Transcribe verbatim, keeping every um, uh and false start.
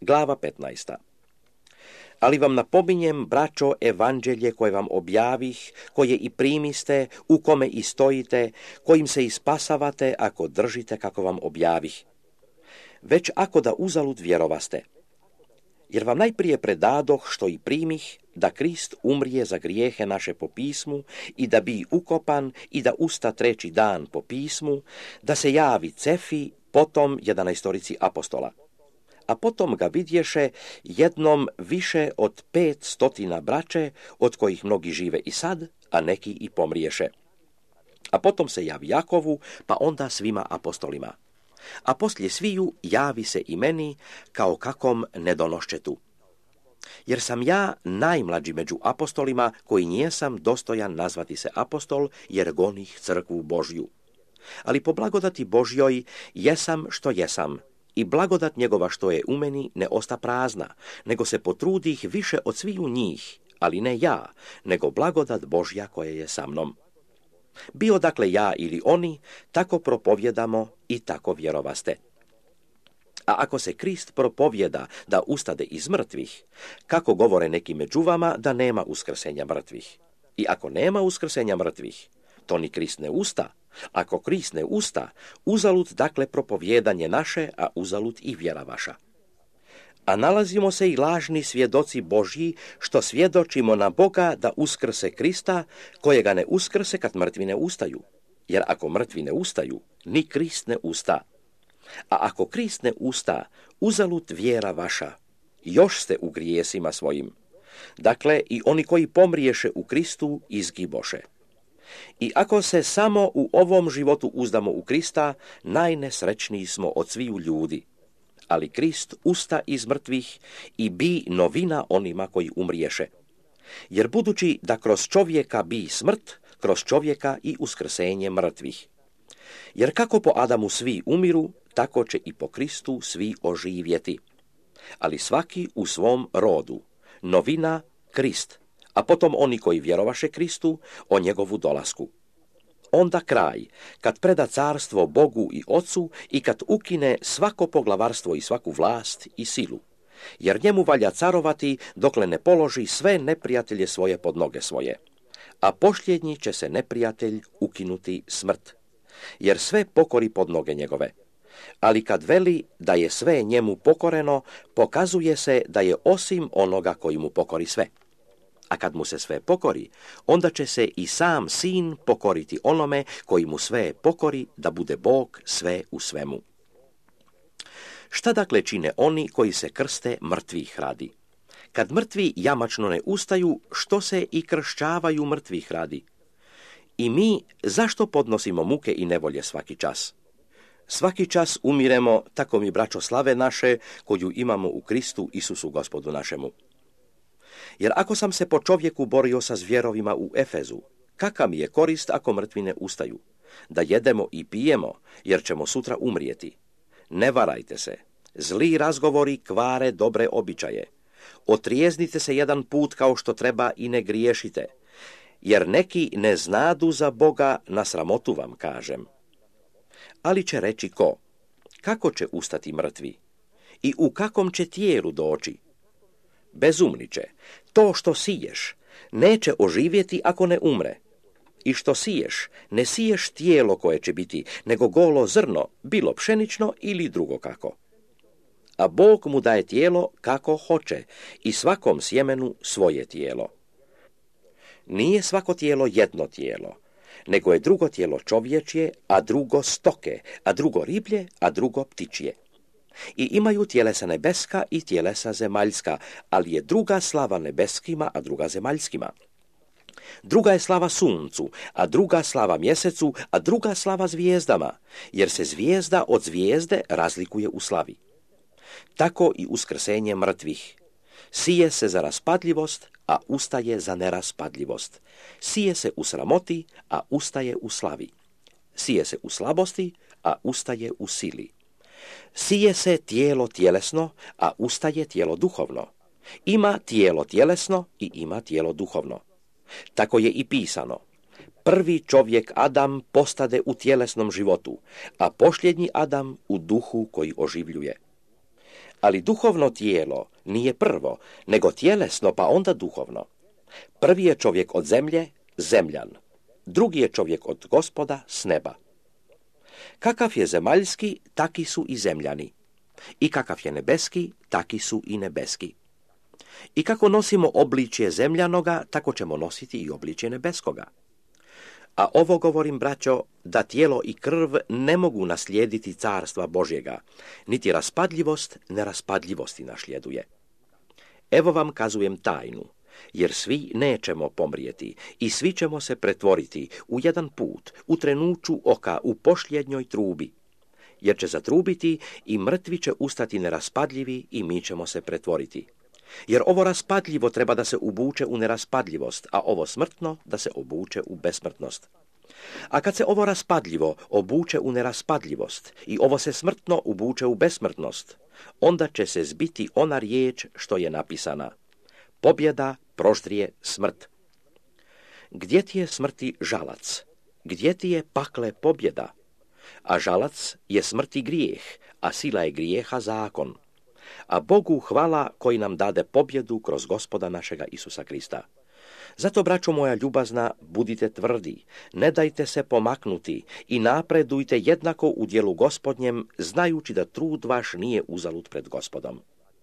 Glava petnaesta. Ali vam napominjem, braćo, evanđelje koje vam objavih, koje i primiste, u kome i stojite, kojim se i spasavate, ako držite kako vam objavih. Već ako da uzalud vjerovaste. Jer vam najprije predadoh što i primih, da Krist umrije za grijehe naše po pismu i da bi ukopan i da usta treći dan po pismu, da se javi Cefi, potom jedanaestorici apostola. A potom ga vidješe jednom više od pet stotina braće, od kojih mnogi žive i sad, a neki i pomriješe. A potom se javi Jakovu, pa onda svima apostolima. A poslije sviju javi se i meni kao kakom nedonoščetu. Jer sam ja najmlađi među apostolima, koji nijesam dostojan nazvati se apostol, jer gonih crkvu Božju. Ali po blagodati Božjoj jesam što jesam, i blagodat njegova što je u meni ne osta prazna, nego se potrudih više od sviju njih, ali ne ja, nego blagodat Božja koja je sa mnom. Bio dakle ja ili oni, tako propovjedamo i tako vjerovaste. A ako se Krist propovjeda da ustade iz mrtvih, kako govore neki među vama da nema uskrsenja mrtvih? I ako nema uskrsenja mrtvih, to ni Krist ne usta. Ako Krist ne usta, uzalud dakle propovjedanje naše, a uzalud i vjera vaša. A nalazimo se i lažni svjedoci Božji, što svjedočimo na Boga da uskrse Krista, kojega ne uskrse kad mrtvi ne ustaju. Jer ako mrtvi ne ustaju, ni Krist ne usta. A ako Krist ne usta, uzalud vjera vaša, još ste u grijesima svojim. Dakle, i oni koji pomriješe u Kristu izgiboše. I ako se samo u ovom životu uzdamo u Krista, najnesrećniji smo od sviju ljudi. Ali Krist usta iz mrtvih i bi novina onima koji umriješe. Jer budući da kroz čovjeka bi smrt, kroz čovjeka i uskrsenje mrtvih. Jer kako po Adamu svi umiru, tako će i po Kristu svi oživjeti. Ali svaki u svom rodu, novina Krist, a potom oni koji vjerovaše Kristu o njegovu dolasku. Onda kraj, kad preda carstvo Bogu i Ocu i kad ukine svako poglavarstvo i svaku vlast i silu. Jer njemu valja carovati dokle ne položi sve neprijatelje svoje pod noge svoje. A posljednji će se neprijatelj ukinuti smrt. Jer sve pokori pod noge njegove. Ali kad veli da je sve njemu pokoreno, pokazuje se da je osim onoga koji mu pokori sve. A kad mu se sve pokori, onda će se i sam sin pokoriti onome koji mu sve pokori, da bude Bog sve u svemu. Šta dakle čine oni koji se krste mrtvih radi? Kad mrtvi jamačno ne ustaju, što se i kršćavaju mrtvih radi? I mi zašto podnosimo muke i nevolje svaki čas? Svaki čas umiremo, tako mi braćo slave naše, koju imamo u Kristu Isusu Gospodu našemu. Jer ako sam se po čovjeku borio sa zvjerovima u Efezu, kaka mi je korist ako mrtvi ne ustaju? Da jedemo i pijemo, jer ćemo sutra umrijeti. Ne varajte se, zli razgovori kvare dobre običaje. Otrijeznite se jedan put kao što treba i ne griješite, jer neki ne znadu za Boga, na sramotu vam kažem. Ali će reći ko? Kako će ustati mrtvi? I u kakom će tijelu doći? Bezumniče, to što siješ neće oživjeti ako ne umre. I što siješ, ne siješ tijelo koje će biti, nego golo zrno, bilo pšenično ili drugo kako. A Bog mu daje tijelo kako hoće i svakom sjemenu svoje tijelo. Nije svako tijelo jedno tijelo, nego je drugo tijelo čovječje, a drugo stoke, a drugo riblje, a drugo ptičje. I imaju tjelesa nebeska i tjelesa zemaljska, ali je druga slava nebeskima, a druga zemaljskima. Druga je slava suncu, a druga slava mjesecu, a druga slava zvijezdama, jer se zvijezda od zvijezde razlikuje u slavi. Tako i uskrsenje mrtvih. Sije se za raspadljivost, a ustaje za neraspadljivost. Sije se u sramoti, a ustaje u slavi. Sije se u slabosti, a ustaje u sili. Sije se tijelo tjelesno, a ustaje tijelo duhovno. Ima tijelo tjelesno i ima tijelo duhovno. Tako je i pisano. Prvi čovjek Adam postade u tjelesnom životu, a posljednji Adam u duhu koji oživljuje. Ali duhovno tijelo nije prvo, nego tjelesno, pa onda duhovno. Prvi je čovjek od zemlje, zemljan. Drugi je čovjek od Gospoda, s neba. Kakav je zemaljski, taki su i zemljani. I kakav je nebeski, taki su i nebeski. I kako nosimo obličje zemljanoga, tako ćemo nositi i obličje nebeskoga. A ovo govorim, braćo, da tijelo i krv ne mogu naslijediti carstva Božjega, niti raspadljivost neraspadljivosti nasljeduje. Evo vam kazujem tajnu, jer svi nećemo pomrijeti i svi ćemo se pretvoriti u jedan put, u trenuću oka, u posljednjoj trubi. Jer će zatrubiti i mrtvi će ustati neraspadljivi i mi ćemo se pretvoriti. Jer ovo raspadljivo treba da se ubuče u neraspadljivost, a ovo smrtno da se obuče u besmrtnost. A kad se ovo raspadljivo obuče u neraspadljivost i ovo se smrtno ubuče u besmrtnost, onda će se zbiti ona riječ što je napisana. Pobjeda proždrije smrt. Gdje ti je smrti žalac? Gdje ti je pakle pobjeda? A žalac je smrti grijeh, a sila je grijeha zakon. A Bogu hvala koji nam dade pobjedu kroz Gospoda našega Isusa Krista. Zato, braćo moja ljubazna, budite tvrdi, ne dajte se pomaknuti i napredujte jednako u djelu Gospodnjem, znajući da trud vaš nije uzalud pred Gospodom.